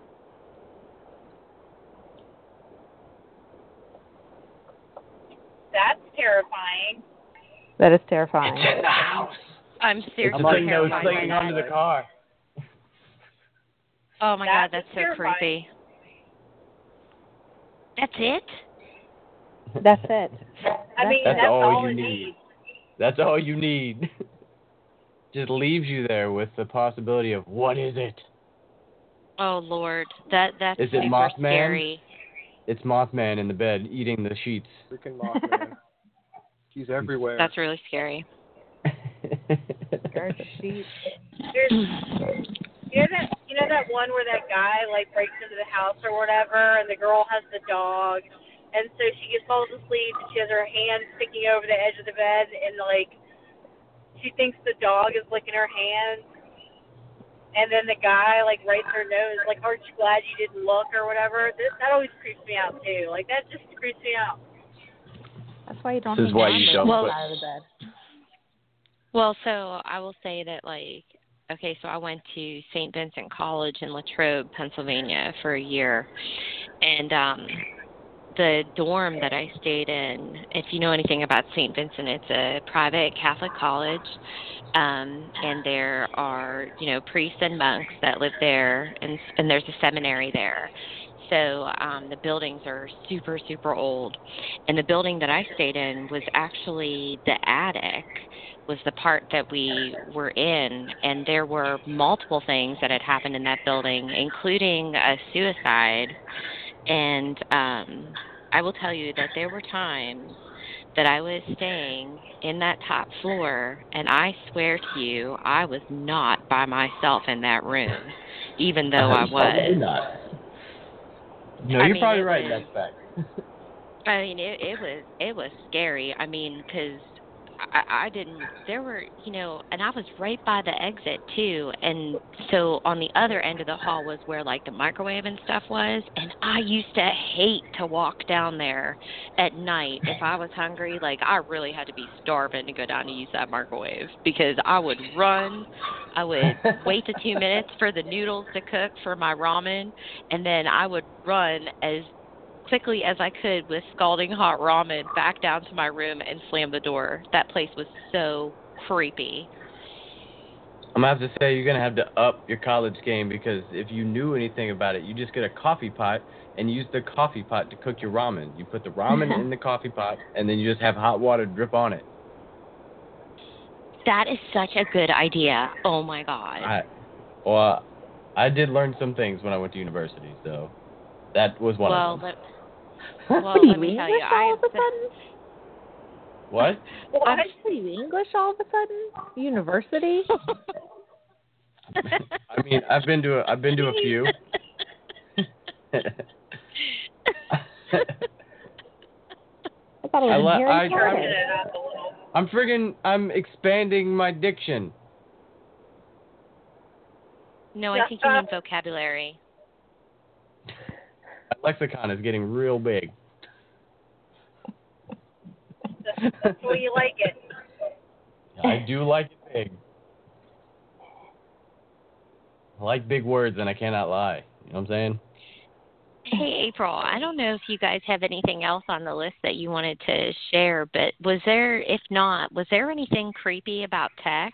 That's terrifying. That is terrifying. It's in the house. I'm It's seriously the thing that was terrified clinging by onto that. the car. Oh my That god, that's is so terrifying. creepy. That's it? That's it. I mean, That's that's, all all you it need. needs. That's all you need. Just leaves you there with the possibility of what is it? Oh lord, that that's Is it super Mothman? scary. It's Mothman in the bed eating the sheets. Freaking Mothman. He's everywhere. That's really scary. There's a sheet. There's, you know that you know that one where that guy like breaks into the house or whatever, and the girl has the dog, and so she gets falls asleep and she has her hand sticking over the edge of the bed, and like she thinks the dog is licking her hand, and then the guy like writes her nose like, "Aren't you glad you didn't look?" or whatever. This, that always creeps me out too. Like that just creeps me out. That's why you don't This is hang why around you with don't the put- side of the bed. Well, so I will say that, like, okay, so I went to Saint Vincent College in Latrobe, Pennsylvania for a year. And um, the dorm that I stayed in, if you know anything about Saint Vincent, it's a private Catholic college. Um, and there are, you know, priests and monks that live there, and, and there's a seminary there. So um, the buildings are super, super old. And the building that I stayed in was actually the attic, was the part that we were in. And there were multiple things that had happened in that building, including a suicide. And um, I will tell you that there were times that I was staying in that top floor, and I swear to you, I was not by myself in that room, even though I Probably was. not. No, I you're mean, probably it right in was- that fact. I mean, it, it was it was scary. I mean, because I, I didn't. There were, you know, and I was right by the exit too. And so on the other end of the hall was where like the microwave and stuff was. And I used to hate to walk down there at night if I was hungry. Like I really had to be starving to go down to use that microwave because I would run. I would wait the two minutes for the noodles to cook for my ramen, and then I would run as quickly as I could with scalding hot ramen back down to my room and slam the door. That place was so creepy. I'm going to have to say you're going to have to up your college game because if you knew anything about it, you just get a coffee pot and use the coffee pot to cook your ramen. You put the ramen in the coffee pot and then you just have hot water drip on it. That is such a good idea. Oh, my God. I, well, I did learn some things when I went to university, so that was one well, of them. let, well, What are let you, me tell English you, I all have of a sudden? What? What? Are you English all of a sudden? University? I mean, I've been to a, I've been to a few. I thought it was I in le- Harry I- Potter. Turning it up a little. I'm friggin' I'm expanding my diction. no, I think you mean vocabulary. My lexicon is getting real big. That's, that's the way you like it. I do like it big. I like big words, and I cannot lie. You know what I'm saying? Hey, April, I don't know if you guys have anything else on the list that you wanted to share, but was there, if not, was there anything creepy about tech?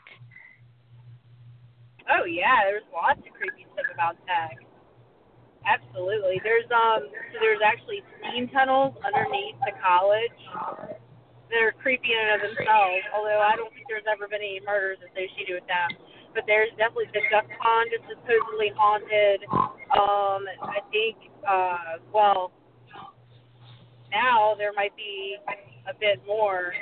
Oh yeah, there's lots of creepy stuff about tech. Absolutely. There's um so there's actually steam tunnels underneath the college that are creepy in and of themselves, although I don't think there's ever been any murders associated with them. But there's definitely the duck pond is supposedly haunted. Um, I think uh well now there might be a bit more.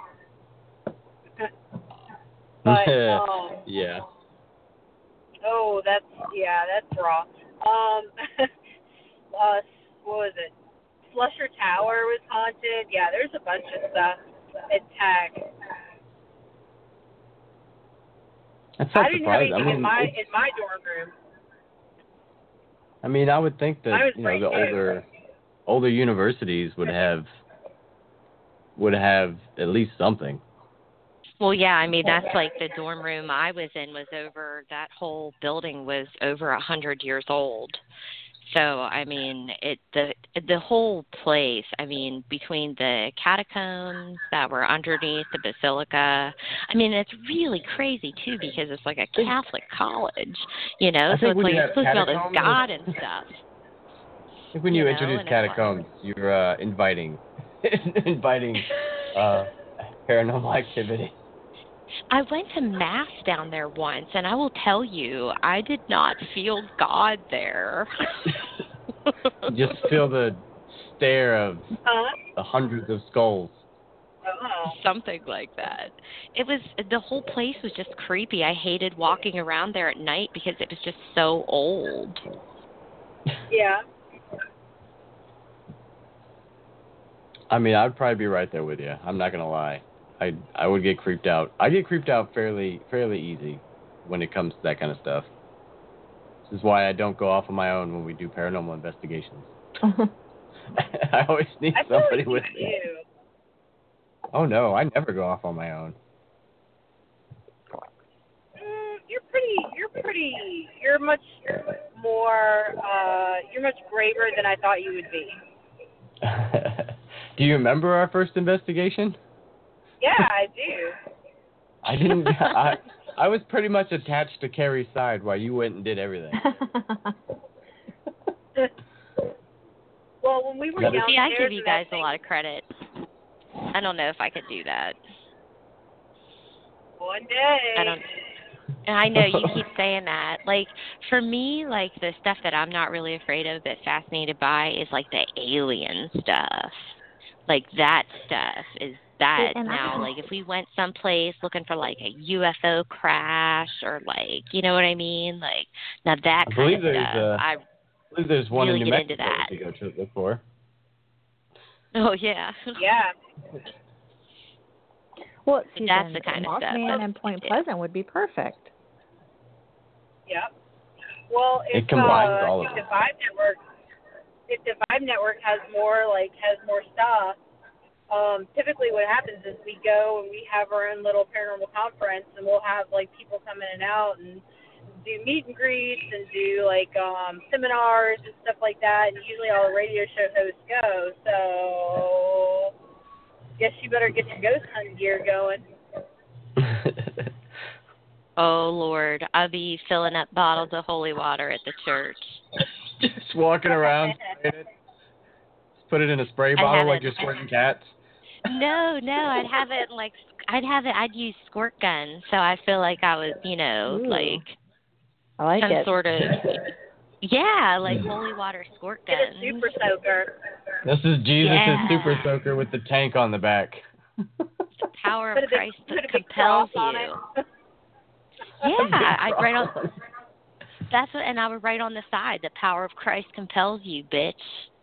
But um yeah. Oh, that's yeah, that's raw. Um, uh, what was it? Slusher Tower was haunted. Yeah, there's a bunch of stuff at Tech. That's not I didn't have surprising. anything I mean, in my it's- in my dorm room. I mean, I would think I that was you know the pretty older older universities would have would have at least something. Well, yeah, I mean, that's like the dorm room I was in was over, that whole building was over a hundred years old. So, I mean, it the the whole place, I mean, between the catacombs that were underneath the basilica, I mean, it's really crazy, too, because it's like a Catholic college, you know, I so think it's when like you you're have supposed to be all this catacombs, God and stuff. I think when you, You know, introduce and it's like- catacombs, you're uh, inviting inviting uh, paranormal activity. I went to Mass down there once, and I will tell you, I did not feel God there. Just feel the stare of Huh? the hundreds of skulls. Oh. Something like that. It was, the whole place was just creepy. I hated walking around there at night because it was just so old. Yeah. I mean, I'd probably be right there with you. I'm not gonna lie. I I would get creeped out. I get creeped out fairly fairly easy when it comes to that kind of stuff. This is why I don't go off on my own when we do paranormal investigations. I always need I feel somebody like you with me. do. Oh no, I never go off on my own. Mm, you're pretty. You're pretty. You're much more. Uh, you're much braver than I thought you would be. Do you remember our first investigation? Yeah, I do. I didn't. I I was pretty much attached to Carrie's side while you went and did everything. Well, when we were That is- downstairs, See, I give you in guys that a lot of credit. I don't know if I could do that. One day. I don't. And I know you keep saying that. Like, for me, like, the stuff that I'm not really afraid of but fascinated by is, like, the alien stuff. Like, that stuff is that And I- now. Like, if we went someplace looking for, like, a U F O crash or, like, you know what I mean? Like, now that I kind believe of there's stuff. a- I, I believe there's one really in New get into Mexico that. we could go to look for. oh, yeah. Yeah. Well, But that's Susan, the kind of stuff Mothman that's- and Point yeah. Pleasant would be perfect. Yep. Well, if It combines uh, all of if them. the Vibe Network, if the Vibe Network has more like has more stuff, um, typically what happens is we go and we have our own little paranormal conference, and we'll have like people come in and out and do meet and greets and do like um, seminars and stuff like that. And usually all the radio show hosts go. So, guess you better get your ghost hunting gear going. Oh, Lord. I'll be filling up bottles of holy water at the church. Just walking around, spraying it. Just put it in a spray I bottle have like it. you're squirting cats. No, no, I'd have it like I'd have it. I'd use squirt guns, so I feel like I was, you know, Ooh. like I like some it. sort of, yeah, like holy water squirt Get guns. a super soaker. This is Jesus' Yeah. super soaker with the tank on the back. The power Put of a big, Christ put a that big compels cross on you. it. Yeah, I'd write on. That's what, and I would write on the side, "The power of Christ compels you, bitch."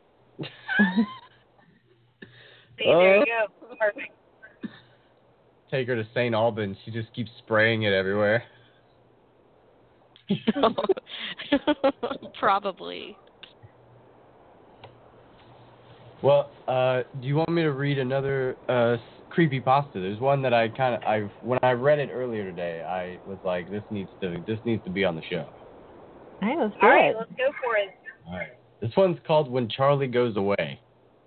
See, there you go. Perfect. Take her to Saint Albans. She just keeps spraying it everywhere. Probably. Well, uh, do you want me to read another uh, creepy pasta? There's one that I kind of I when I read it earlier today, I was like, this needs to this needs to be on the show. Hey, let's do All right, it. let's go for it. All right. This one's called When Charlie Goes Away.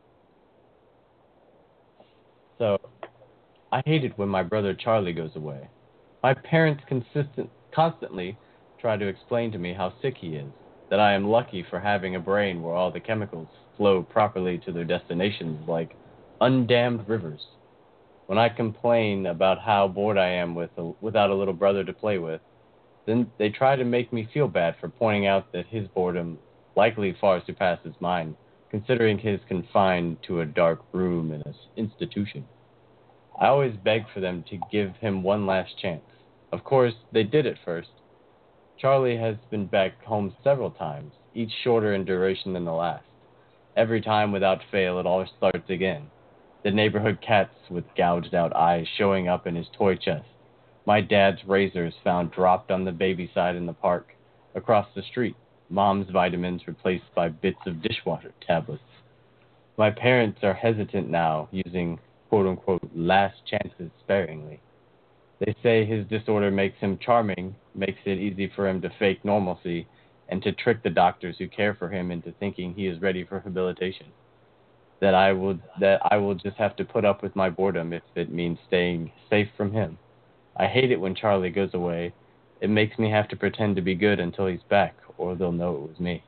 So, I hate it when my brother Charlie goes away. My parents consistent, constantly try to explain to me how sick he is, that I am lucky for having a brain where all the chemicals flow properly to their destinations like undammed rivers. When I complain about how bored I am with a, without a little brother to play with, then they try to make me feel bad for pointing out that his boredom likely far surpasses mine, considering his confined to a dark room in an institution. I always beg for them to give him one last chance. Of course, they did at first. Charlie has been back home several times, each shorter in duration than the last. Every time, without fail, it all starts again. The neighborhood cats with gouged out eyes showing up in his toy chest. My dad's razors found dropped on the baby side in the park. Across the street, Mom's vitamins replaced by bits of dishwater tablets. My parents are hesitant now, using quote-unquote last chances sparingly. They say his disorder makes him charming, makes it easy for him to fake normalcy, and to trick the doctors who care for him into thinking he is ready for rehabilitation. That I will that I will just have to put up with my boredom if it means staying safe from him. I hate it when Charlie goes away. It makes me have to pretend to be good until he's back, or they'll know it was me.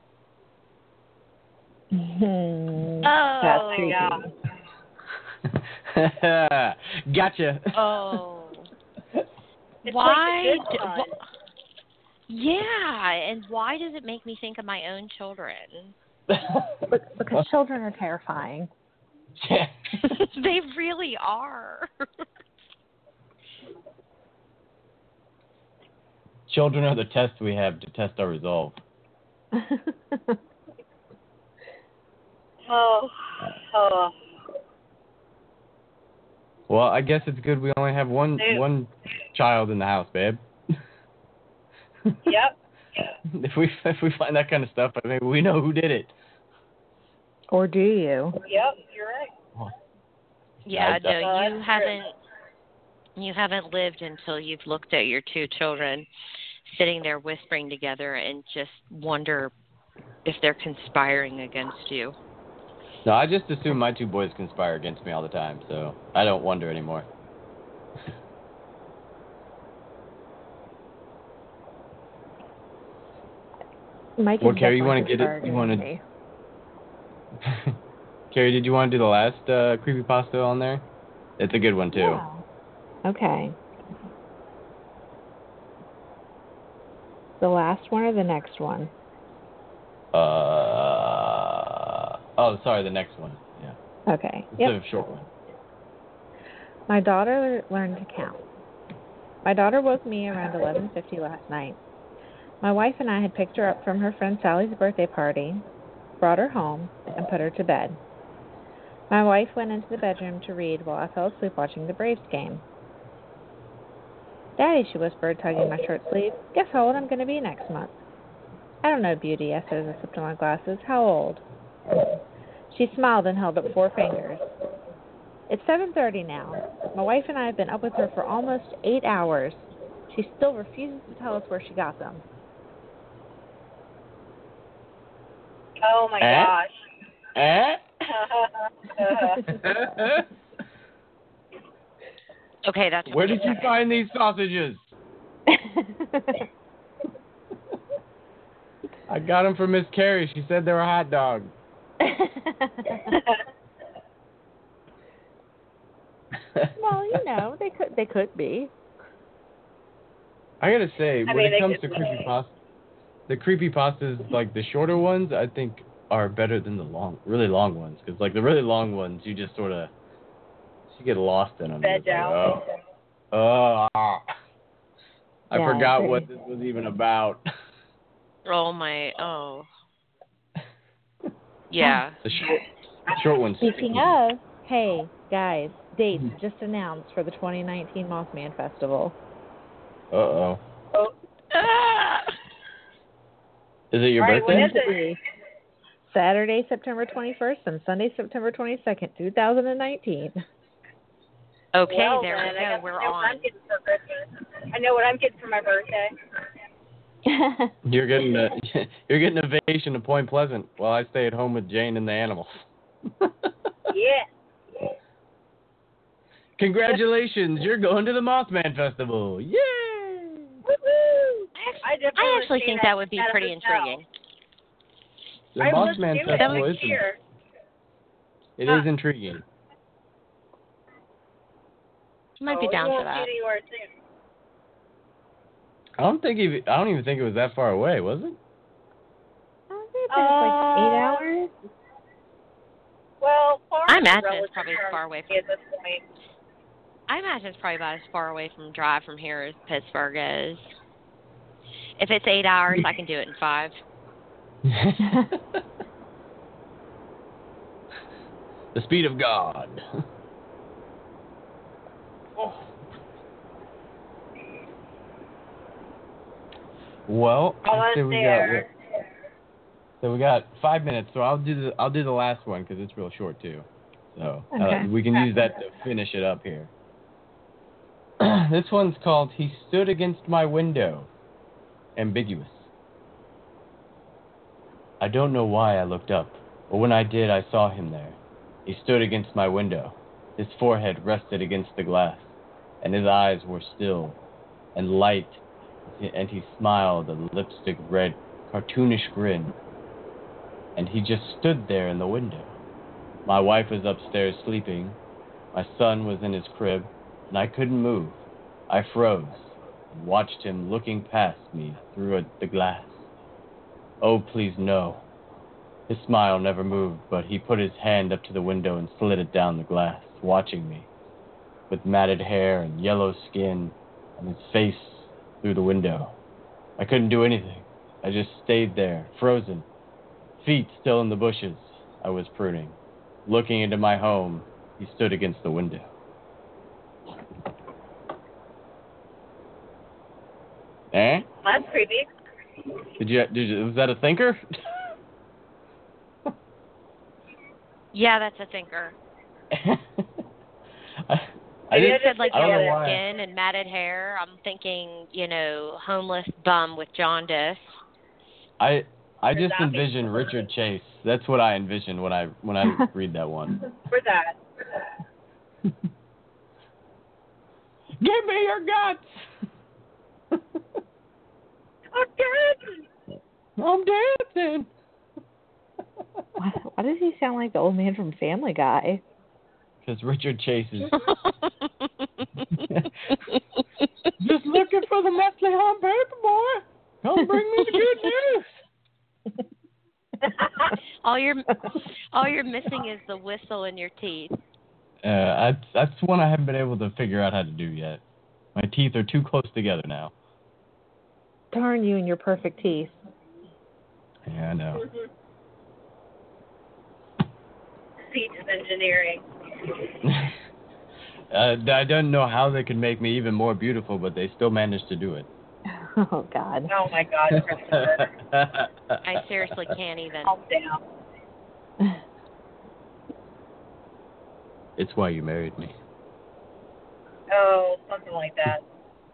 Hmm. Oh, That's my creepy. God. Gotcha. Oh. It's Why? like the d- good one. wh- yeah, and why does it make me think of my own children? But- because children are terrifying. Yeah. They really are. Children are the test we have to test our resolve. Oh, oh. Well, I guess it's good we only have one Dude. one child in the house, babe. Yep. If we if we find that kind of stuff, I mean, we know who did it. Or do you? Yep, you're right. Yeah, I- no, Uh, you that's haven't. You haven't lived until you've looked at your two children sitting there whispering together and just wonder if they're conspiring against you. No, I just assume my two boys conspire against me all the time, so I don't wonder anymore. My kids Well, Carrie, you definitely wanna get it- conspire you wanna- against me. Carrie, did you want to do the last uh, creepypasta on there? It's a good one, too. Yeah. Okay. The last one or the next one? Uh, oh, sorry, the next one. Yeah. Okay. It's Yep. a short one. My daughter learned to count. My daughter woke me around eleven fifty last night. My wife and I had picked her up from her friend Sally's birthday party, brought her home, and put her to bed. My wife went into the bedroom to read while I fell asleep watching the Braves game. Daddy, she whispered, tugging my shirt sleeve, guess how old I'm going to be next month? I don't know, Beauty, I said as I slipped on my glasses. How old? She smiled and held up four fingers. It's seven thirty now. My wife and I have been up with her for almost eight hours. She still refuses to tell us where she got them. Oh, my Eh? gosh. Eh? Okay, that's Where did you find these sausages? I got them from Miss Carrie. She said they were hot dogs. Well, you know, they could they could be. I gotta say, I when mean, it they comes to could- creepypasta, the creepypastas, like the shorter ones, I think are better than the long, really long ones. Because like the really long ones, you just sort of you get lost in them. Veg out. oh, oh, ah. I Yeah, I forgot agree. what this was even about. Oh my. Oh. Yeah. The short, the short ones. Speaking of, hey guys, dates just announced for the twenty nineteen Mothman Festival. Uh oh. Oh, Ah! Is it your All right, when birthday? is it? Saturday, September twenty-first, and Sunday, September twenty-second, two thousand nineteen. Okay, well, there then, we I go. guess We're I know what on. I'm getting for Christmas. I know what I'm getting for my birthday. You're getting a you're getting a vacation to Point Pleasant while I stay at home with Jane and the animals. Yeah. Congratulations, you're going to the Mothman Festival. Yay! Woo-hoo! I, I actually think that would be pretty intriguing. The I would Mothman do it Festival next is year. it Huh. is intriguing. You might be Oh, down we for won't that. see it anywhere soon. I don't think even, I don't even think it was that far away, was it? I think it's like eight Uh, hours. Well, far I is a imagine it's relative probably as term far away to me from- at this point. I imagine it's probably about as far away from drive from here as Pittsburgh is. If it's eight hours, I can do it in five. The speed of God. Well, Almost so we there. got so we got five minutes. So I'll do the I'll do the last one because it's real short too. So uh, Okay. we can use that to finish it up here. This one's called "He Stood Against My Window." Ambiguous. I don't know why I looked up, but when I did, I saw him there. He stood against my window. His forehead rested against the glass, and his eyes were still and light, and he smiled a lipstick red, cartoonish grin. And he just stood there in the window. My wife was upstairs sleeping. My son was in his crib, and I couldn't move. I froze and watched him looking past me through a, the glass. Oh, please no. His smile never moved, but he put his hand up to the window and slid it down the glass, watching me. With matted hair and yellow skin, and his face through the window. I couldn't do anything. I just stayed there, frozen. Feet still in the bushes. I was pruning. Looking into my home, he stood against the window. Eh? That's creepy. Did you, did you, was that a thinker? Yeah, that's a thinker. I, I Maybe You just, said like I don't know yellow why. skin and matted hair. I'm thinking, you know, homeless bum with jaundice. I I just Zombie. envision Richard Chase. That's what I envision when I when I read that one. For that. Give me your guts. I'm dancing. I'm dancing. Why, why does he sound like the old man from Family Guy? Because Richard Chase is just looking for the Nestle Home paper, boy. Come bring me the good news. all you're all you're missing is the whistle in your teeth. Uh, that's that's one I haven't been able to figure out how to do yet. My teeth are too close together now. Darn you and your perfect teeth. Yeah, I know. Speech engineering. uh, I don't know how they could make me even more beautiful, but they still managed to do it. Oh, God. Oh my God, Christopher. I seriously can't even. Calm down. It's why you married me. Oh, something like that.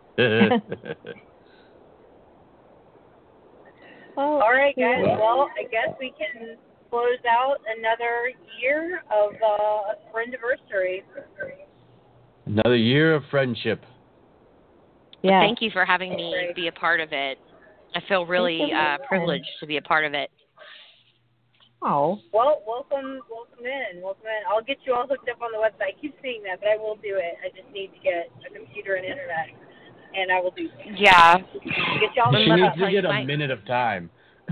Well, All right, guys. yeah. Well, I guess we can close out another year of uh, Friendiversary. Another year of friendship. Yeah. Thank you for having me be a part of it. I feel really uh, privileged to be a part of it. Oh. Well, welcome, welcome in, welcome in. I'll get you all hooked up on the website. I keep seeing that, but I will do it. I just need to get a computer and internet, and I will do that. Yeah. Get y'all She hooked needs up. to get a my- minute of time.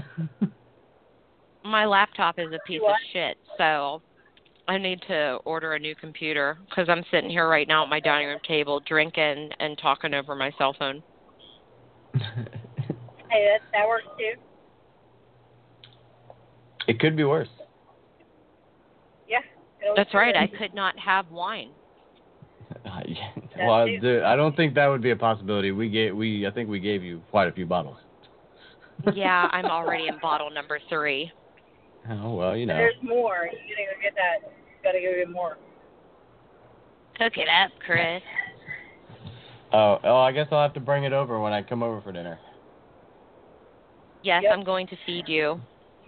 My laptop is a piece What? of shit, so I need to order a new computer because I'm sitting here right now at my dining room table drinking and talking over my cell phone. Hey, that, that works too. It could be worse. Yeah. it'll That's work. right. I could not have wine. Uh, yeah. Well, the, I don't think that would be a possibility. We gave we I think we gave you quite a few bottles. Yeah, I'm already in bottle number three. Oh well, you know. There's more. You gotta go get that. You gotta go get more. Hook it up, Chris. Oh, oh, I guess I'll have to bring it over when I come over for dinner. Yes, Yep. I'm going to feed you.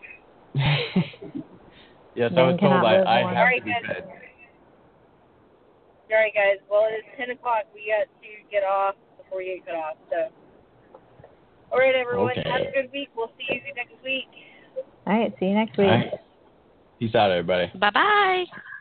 Yes, I Man was told cannot I, live I one. have Alright, to be guys. fed. All right, guys. Well, it's ten o'clock. We got to get off before we get cut off. So, all right, everyone. Okay. Have a good week. We'll see you next week. All right. See you next All week. right. Peace out, everybody. Bye bye.